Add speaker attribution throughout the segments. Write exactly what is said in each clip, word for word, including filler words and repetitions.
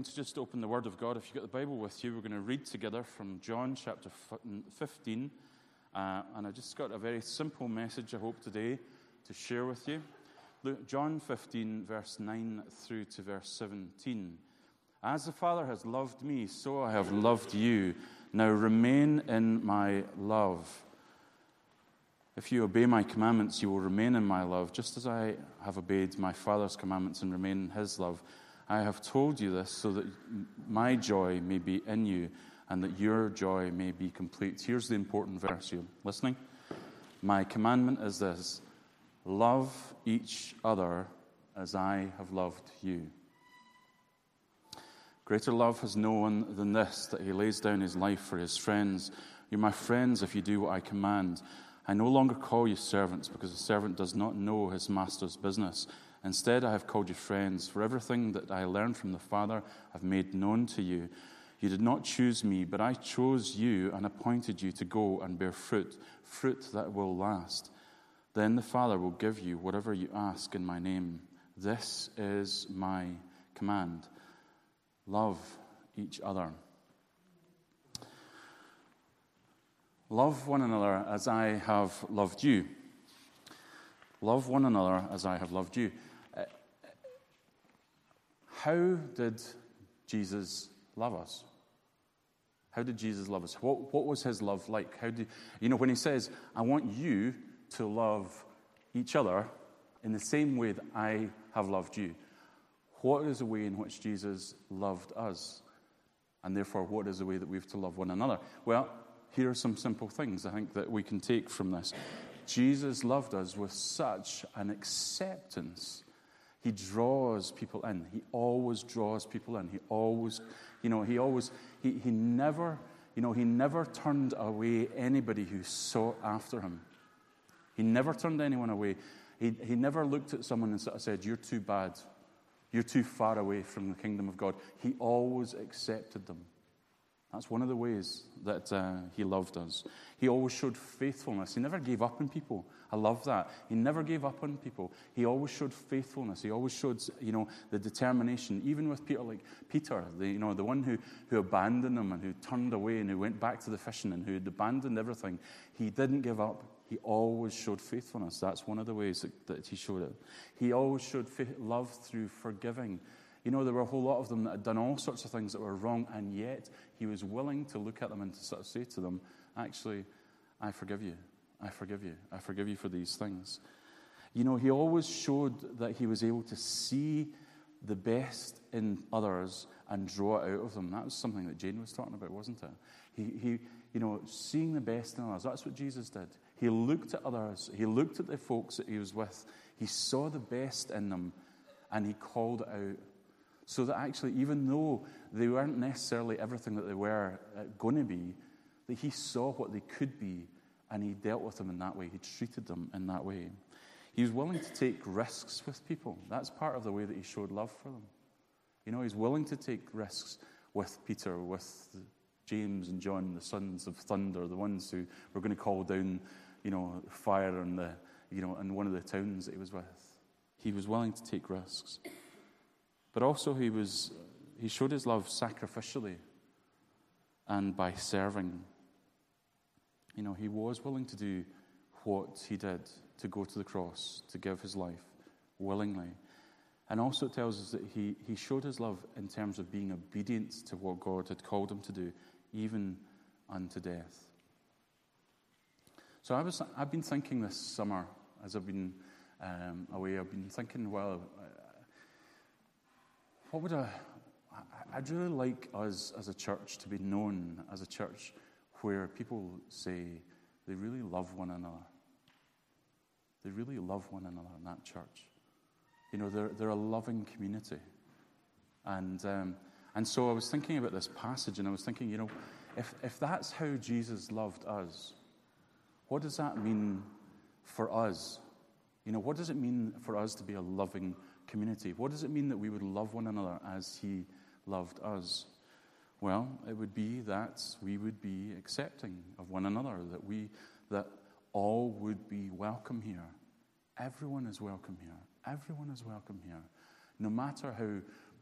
Speaker 1: going to just open the Word of God. If you've got the Bible with you, we're going to read together from John chapter fifteen. Uh, and I just got a very simple message, I hope, today to share with you. Look, John fifteen, verse nine through to verse seventeen. As the Father has loved me, so I have loved you. Now remain in my love. If you obey my commandments, you will remain in my love, just as I have obeyed my Father's commandments and remain in his love. I have told you this so that my joy may be in you and that your joy may be complete. Here's the important verse. You listening? My commandment is this: love each other as I have loved you. Greater love has no one than this, that he lays down his life for his friends. You're my friends if you do what I command. I no longer call you servants, because a servant does not know his master's business. Instead, I have called you friends, for everything that I learned from the Father I've made known to you. You did not choose me, but I chose you and appointed you to go and bear fruit, fruit that will last. Then the Father will give you whatever you ask in my name. This is my command. Love each other. Love one another as I have loved you. Love one another as I have loved you. Uh, how did Jesus love us? How did Jesus love us? What, what was his love like? How did, you know, when he says, I want you to love each other in the same way that I have loved you. What is the way in which Jesus loved us? And therefore, what is the way that we have to love one another? Well, here are some simple things I think that we can take from this. Jesus loved us with such an acceptance. He draws people in. He always draws people in. He always, you know, he always, he, he never, you know, he never turned away anybody who sought after him. He never turned anyone away. He, he never looked at someone and sort of said, you're too bad. You're too far away from the kingdom of God. He always accepted them. That's one of the ways that uh, he loved us. He always showed faithfulness. He never gave up on people. I love that. He never gave up on people. He always showed faithfulness. He always showed, you know, the determination. Even with Peter, like Peter, the, you know, the one who, who abandoned him and who turned away and who went back to the fishing and who had abandoned everything. He didn't give up. He always showed faithfulness. That's one of the ways that, that he showed it. He always showed faith, love through forgiving. You know, there were a whole lot of them that had done all sorts of things that were wrong, and yet he was willing to look at them and to sort of say to them, actually, I forgive you. I forgive you. I forgive you for these things. You know, he always showed that he was able to see the best in others and draw it out of them. That was something that Jane was talking about, wasn't it? He, he, you know, seeing the best in others. That's what Jesus did. He looked at others. He looked at the folks that he was with. He saw the best in them, and he called it out. So that actually, even though they weren't necessarily everything that they were uh, going to be, that he saw what they could be, and he dealt with them in that way. He treated them in that way. He was willing to take risks with people. That's part of the way that he showed love for them. You know, he's willing to take risks with Peter, with James and John, the sons of thunder, the ones who were going to call down, you know, fire in the, you know, in one of the towns that he was with. He was willing to take risks. But also he was, he showed his love sacrificially and by serving. You know, he was willing to do what he did, to go to the cross, to give his life willingly. And also it tells us that he, he showed his love in terms of being obedient to what God had called him to do, even unto death. So I was, I've been thinking this summer, as I've been um, away, I've been thinking, well, what would I, I'd really like us as a church to be known as a church where people say they really love one another. They really love one another in that church. You know, they're, they're a loving community. And um, and so I was thinking about this passage, and I was thinking, you know, if, if that's how Jesus loved us, what does that mean for us? You know, what does it mean for us to be a loving community? What does it mean that we would love one another as he loved us? Well, it would be that we would be accepting of one another, that we, that all would be welcome here. Everyone is welcome here. Everyone is welcome here. No matter how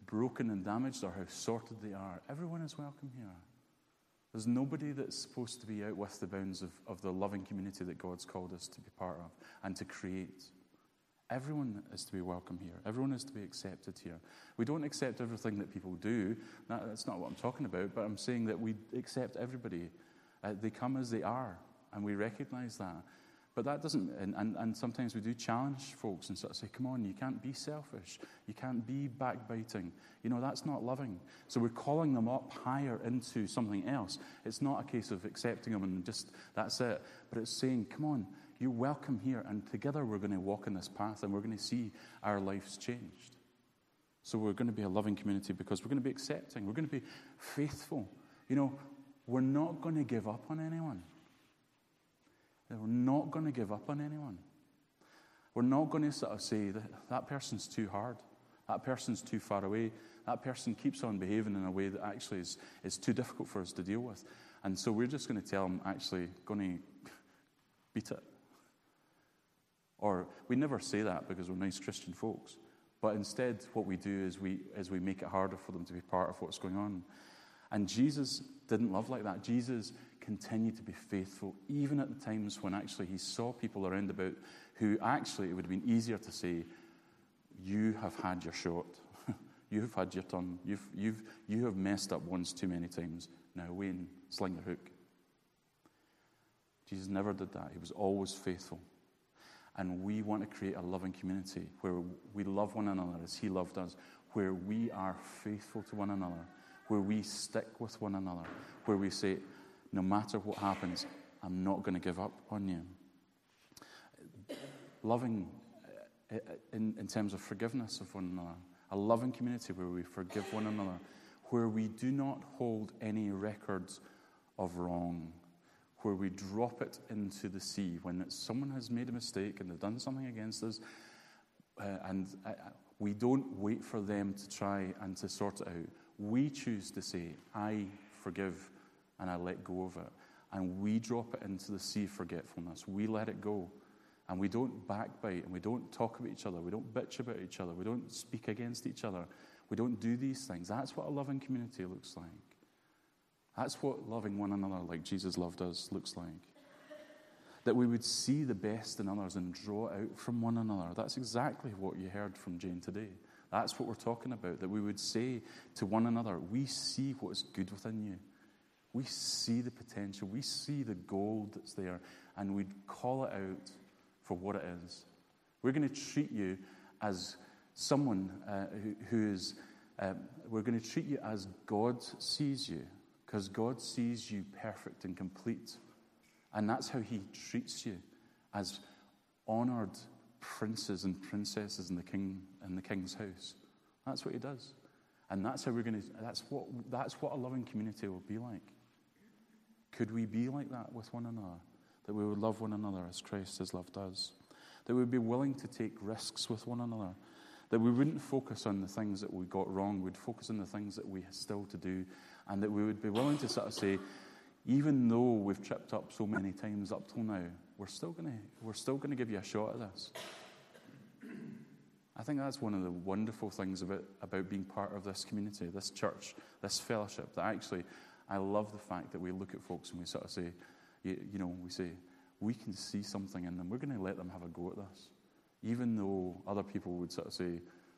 Speaker 1: broken and damaged or how sorted they are, everyone is welcome here. There's nobody that's supposed to be out with the bounds of, of the loving community that God's called us to be part of and to create. Everyone is to be welcome here. Everyone is to be accepted here. We don't accept everything that people do. That, that's not what I'm talking about, but I'm saying that we accept everybody. Uh, they come as they are, and we recognize that. But that doesn't, and, and, and sometimes we do challenge folks and sort of say, come on, you can't be selfish. You can't be backbiting. You know, that's not loving. So we're calling them up higher into something else. It's not a case of accepting them and just, that's it. But it's saying, come on, you're welcome here, and together we're going to walk in this path, and we're going to see our lives changed. So we're going to be a loving community because we're going to be accepting. We're going to be faithful. You know, we're not going to give up on anyone. We're not going to give up on anyone. We're not going to sort of say that that person's too hard. That person's too far away. That person keeps on behaving in a way that actually is, is too difficult for us to deal with. And so we're just going to tell them, actually, going to beat it. Or we never say that because we're nice Christian folks. But instead, what we do is we, is we make it harder for them to be part of what's going on. And Jesus didn't love like that. Jesus continued to be faithful, even at the times when actually he saw people around about who actually it would have been easier to say, you have had your shot. You have had your turn. You've, you've, you have messed up once too many times. Now away and sling your hook. Jesus never did that. He was always faithful. And we want to create a loving community where we love one another as he loved us, where we are faithful to one another, where we stick with one another, where we say, no matter what happens, I'm not going to give up on you. Loving in, in terms of forgiveness of one another, a loving community where we forgive one another, where we do not hold any records of wrong, where we drop it into the sea when it's, someone has made a mistake and they've done something against us, uh, and uh, we don't wait for them to try and to sort it out. We choose to say, I forgive and I let go of it. And we drop it into the sea of forgetfulness. We let it go. And we don't backbite, and we don't talk about each other. We don't bitch about each other. We don't speak against each other. We don't do these things. That's what a loving community looks like. That's what loving one another like Jesus loved us looks like. That we would see the best in others and draw out from one another. That's exactly what you heard from Jane today. That's what we're talking about. That we would say to one another, we see what is good within you. We see the potential. We see the gold that's there. And we'd call it out for what it is. We're going to treat you as someone uh, who, who is, uh, we're going to treat you as God sees you. Because God sees you perfect and complete. And that's how he treats you, as honored princes and princesses in the king in the king's house. That's what he does. And that's how we're going to, that's what, that's what a loving community will be like. Could we be like that with one another? That we would love one another as Christ has loved us. That we would be willing to take risks with one another. That we wouldn't focus on the things that we got wrong. We'd focus on the things that we still to do. And that we would be willing to sort of say, even though we've tripped up so many times up till now, we're still going to we're still going to give you a shot at this. I think that's one of the wonderful things about, about being part of this community, this church, this fellowship, that actually I love the fact that we look at folks and we sort of say, you, you know, we say, we can see something in them. We're going to let them have a go at this. Even though other people would sort of say,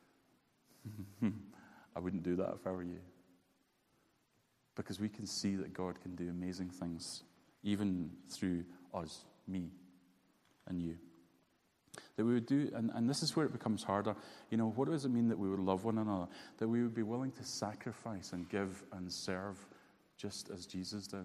Speaker 1: I wouldn't do that if I were you. Because we can see that God can do amazing things, even through us, me, and you. That we would do, and, and this is where it becomes harder. You know, what does it mean that we would love one another? That we would be willing to sacrifice and give and serve just as Jesus did.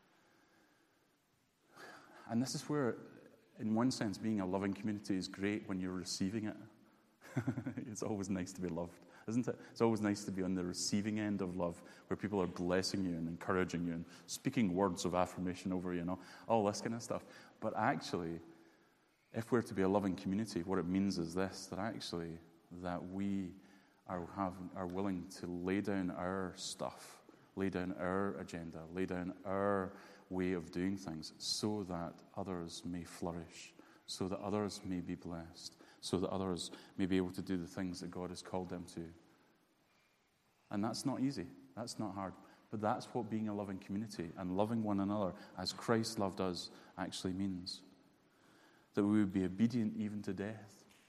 Speaker 1: And this is where, in one sense, being a loving community is great when you're receiving it. It's always nice to be loved, isn't it? It's always nice to be on the receiving end of love, where people are blessing you and encouraging you and speaking words of affirmation over you, you know, all this kind of stuff. But actually, if we're to be a loving community, what it means is this, that actually, that we are, have, are willing to lay down our stuff, lay down our agenda, lay down our way of doing things, so that others may flourish, so that others may be blessed, so that others may be able to do the things that God has called them to. And that's not easy. That's not hard. But that's what being a loving community and loving one another as Christ loved us actually means. That we would be obedient even to death.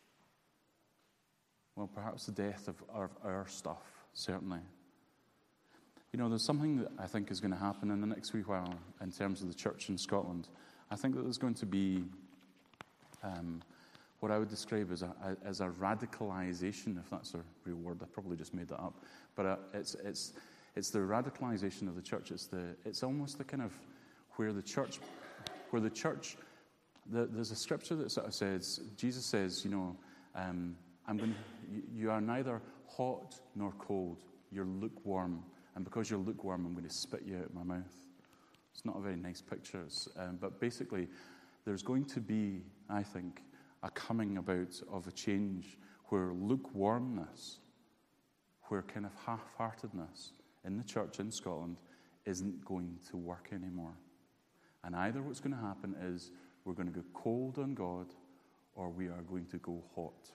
Speaker 1: Well, perhaps the death of our, our stuff, certainly. You know, there's something that I think is going to happen in the next wee while in terms of the church in Scotland. I think that there's going to be um, what I would describe as a, as a radicalization, if that's a real word. I probably just made that up. But uh, it's it's it's the radicalization of the church. It's the it's almost the kind of where the church, where the church, the, there's a scripture that sort of says, Jesus says, you know, um, I'm going. You, you are neither hot nor cold. You're lukewarm, and because you're lukewarm, I'm going to spit you out of my mouth. It's not a very nice picture, um, but basically, there's going to be, I think, a coming about of a change where lukewarmness, where kind of half-heartedness in the church in Scotland isn't going to work anymore. And either what's going to happen is we're going to go cold on God, or we are going to go hot.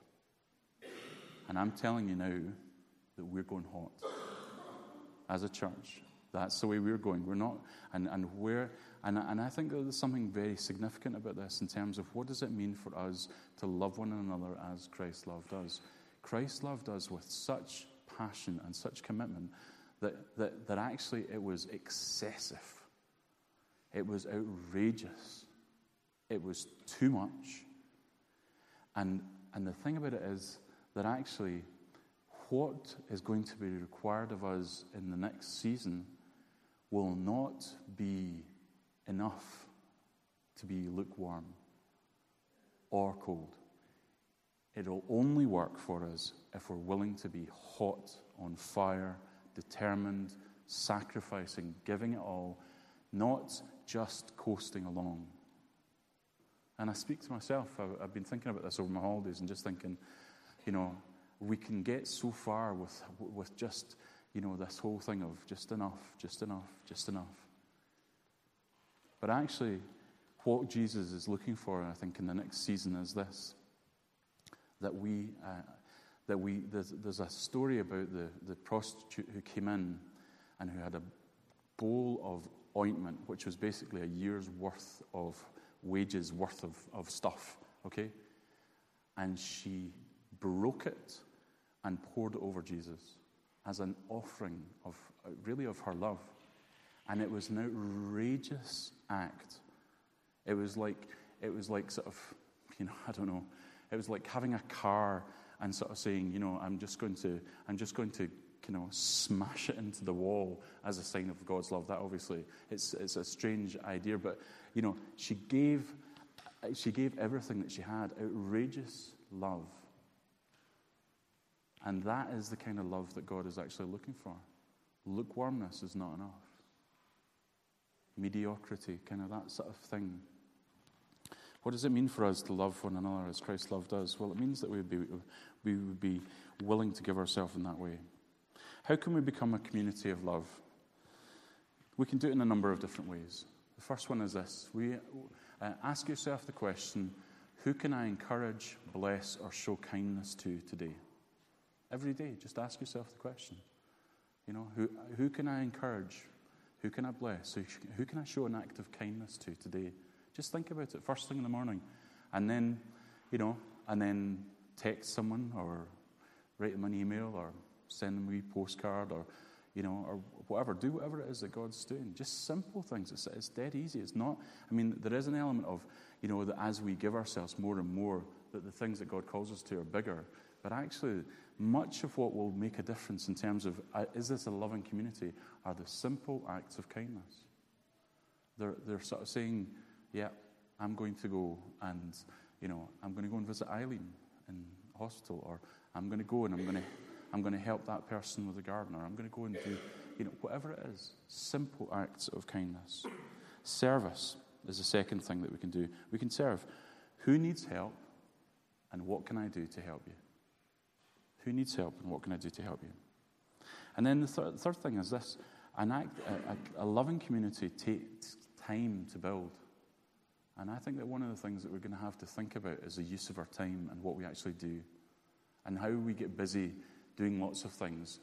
Speaker 1: And I'm telling you now that we're going hot as a church. That's the way we're going. We're not, and, and where, and, and I think that there's something very significant about this in terms of what does it mean for us to love one another as Christ loved us. Christ loved us with such passion and such commitment that, that, that actually it was excessive. It was outrageous. It was too much. And, and the thing about it is that actually what is going to be required of us in the next season will not be enough to be lukewarm or cold. It'll only work for us if we're willing to be hot, on fire, determined, sacrificing, giving it all, not just coasting along. And I speak to myself. I've been thinking about this over my holidays and just thinking, you know, we can get so far with with just, you know, this whole thing of just enough, just enough, just enough. But actually, what Jesus is looking for, I think, in the next season is this: that we, uh, that we, there's, there's a story about the, the prostitute who came in and who had a bowl of ointment, which was basically a year's worth of wages, worth of, of stuff, okay? And she broke it and poured it over Jesus as an offering of, really, of her love. And it was an outrageous act. It was like, it was like sort of, you know, I don't know, it was like having a car and sort of saying, you know, I'm just going to, I'm just going to, you know, smash it into the wall as a sign of God's love. That obviously, it's it's a strange idea, but, you know, she gave, she gave everything that she had, outrageous love. And that is the kind of love that God is actually looking for. Lukewarmness is not enough. Mediocrity, kind of that sort of thing. What does it mean for us to love one another as Christ loved us? Well, it means that we would be, we would be willing to give ourselves in that way. How can we become a community of love? We can do it in a number of different ways. The first one is this. We uh, ask yourself the question, who can I encourage, bless, or show kindness to today? Every day, just ask yourself the question. You know, who who can I encourage? Who can I bless? Who, who can I show an act of kindness to today? Just think about it first thing in the morning. And then, you know, and then text someone or write them an email or send them a wee postcard or, you know, or whatever. Do whatever it is that God's doing. Just simple things. It's, it's dead easy. It's not, I mean, there is an element of, you know, that as we give ourselves more and more, that the things that God calls us to are bigger. But actually, much of what will make a difference in terms of, uh, is this a loving community, are the simple acts of kindness. They're, they're sort of saying, yeah, I'm going to go and, you know, I'm going to go and visit Eileen in hospital, or I'm going to go and I'm going to, I'm going to help that person with the garden, or I'm going to go and do, you know, whatever it is. Simple acts of kindness. Service is the second thing that we can do. We can serve. Who needs help, and what can I do to help you? Who needs help, and what can I do to help you? And then the third, third thing is this. An act, a, a loving community takes time to build. And I think that one of the things that we're going to have to think about is the use of our time and what we actually do. And how we get busy doing lots of things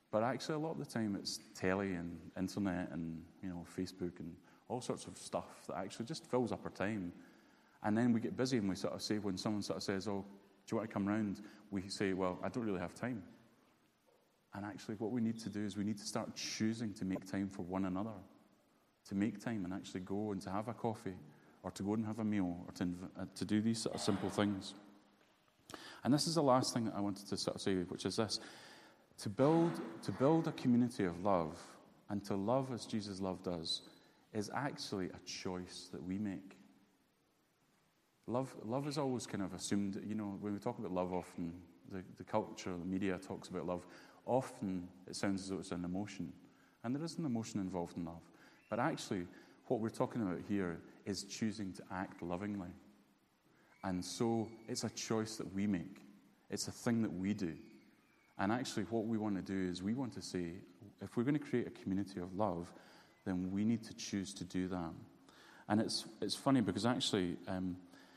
Speaker 1: But actually, a lot of the time, it's telly and internet and, you know, Facebook and all sorts of stuff that actually just fills up our time. And then we get busy and we sort of say, when someone sort of says, oh, do you want to come round? We say, well, I don't really have time. And actually, what we need to do is we need to start choosing to make time for one another. To make time and actually go and to have a coffee, or to go and have a meal, or to, uh, to do these sort of simple things. And this is the last thing that I wanted to sort of say, which is this. To build, to build a community of love, and to love as Jesus loved us, is actually a choice that we make. Love, love is always kind of assumed, you know, when we talk about love often, the, the culture, the media talks about love, often it sounds as though it's an emotion. And there is an emotion involved in love. But actually, what we're talking about here is choosing to act lovingly. And so it's a choice that we make. It's a thing that we do. And actually, what we want to do is we want to say, if we're going to create a community of love, then we need to choose to do that. And it's it's funny because actually, um,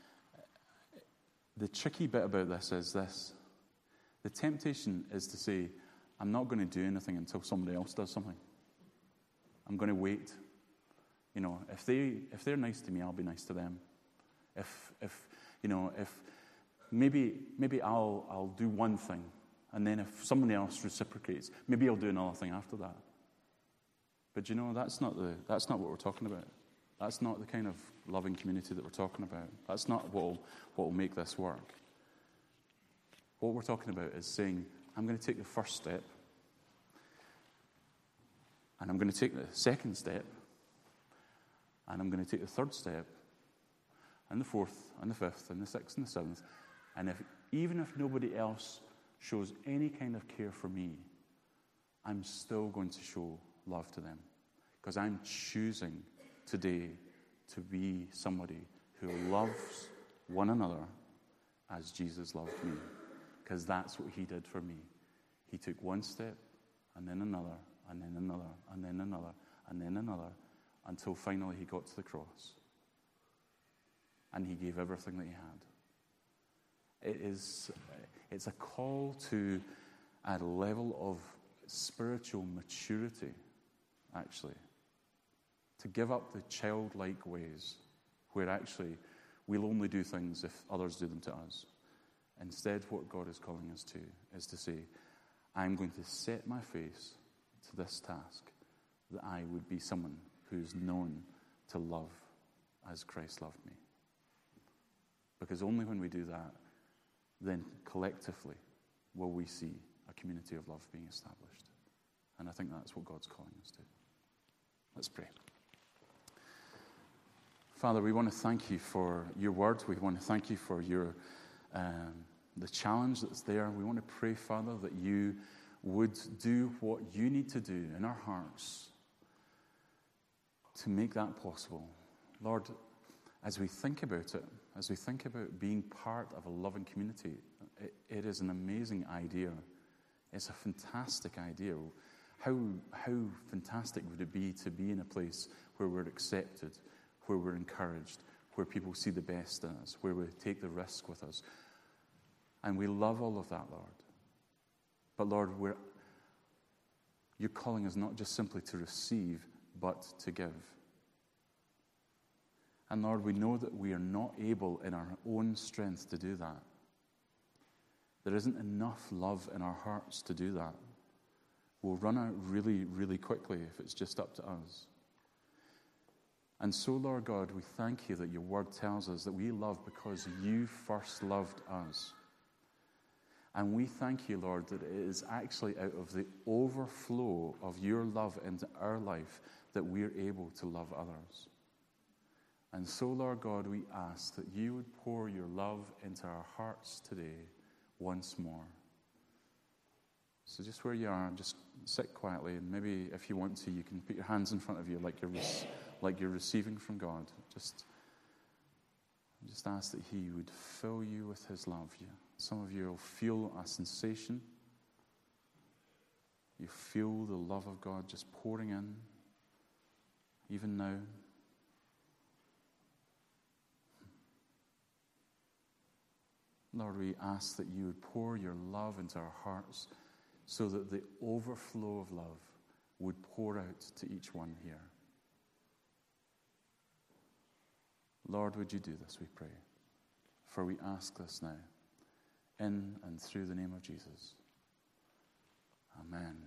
Speaker 1: the tricky bit about this is this. The temptation is to say, I'm not going to do anything until somebody else does something. I'm going to wait. You know, if they if they're nice to me, I'll be nice to them. If if you know, if maybe maybe I'll I'll do one thing. And then if somebody else reciprocates, maybe I'll do another thing after that. But you know, that's not the that's not what we're talking about. That's not the kind of loving community that we're talking about. That's not what will, what will make this work. What we're talking about is saying, I'm going to take the first step, and I'm going to take the second step, and I'm going to take the third step, and the fourth, and the fifth, and the sixth, and the seventh. And if even if nobody else shows any kind of care for me, I'm still going to show love to them. Because I'm choosing today to be somebody who loves one another as Jesus loved me. Because that's what he did for me. He took one step, and then another, and then another, and then another, and then another, until finally he got to the cross. And he gave everything that he had. It is, it's a call to a level of spiritual maturity, actually. To give up the childlike ways where actually we'll only do things if others do them to us. Instead, what God is calling us to is to say, I'm going to set my face to this task, that I would be someone who's known to love as Christ loved me. Because only when we do that, then collectively will we see a community of love being established. And I think that's what God's calling us to. Let's pray. Father, we want to thank you for your word. We want to thank you for your um, the challenge that's there. We want to pray, Father, that you would do what you need to do in our hearts to make that possible. Lord, as we think about it, as we think about being part of a loving community, it, it is an amazing idea. It's a fantastic idea. How, how fantastic would it be to be in a place where we're accepted, where we're encouraged, where people see the best in us, where we take the risk with us. And we love all of that, Lord. But Lord, we're, you're calling us not just simply to receive, but to give. And Lord, we know that we are not able in our own strength to do that. There isn't enough love in our hearts to do that. We'll run out really, really quickly if it's just up to us. And so, Lord God, we thank you that your word tells us that we love because you first loved us. And we thank you, Lord, that it is actually out of the overflow of your love into our life that we're able to love others. And so, Lord God, we ask that you would pour your love into our hearts today once more. So just where you are, just sit quietly, and maybe if you want to, you can put your hands in front of you like you're like you're receiving from God. Just, just ask that he would fill you with his love. You, some of you will feel a sensation. You feel the love of God just pouring in, even now. Lord, we ask that you would pour your love into our hearts so that the overflow of love would pour out to each one here. Lord, would you do this, we pray. For we ask this now, in and through the name of Jesus. Amen.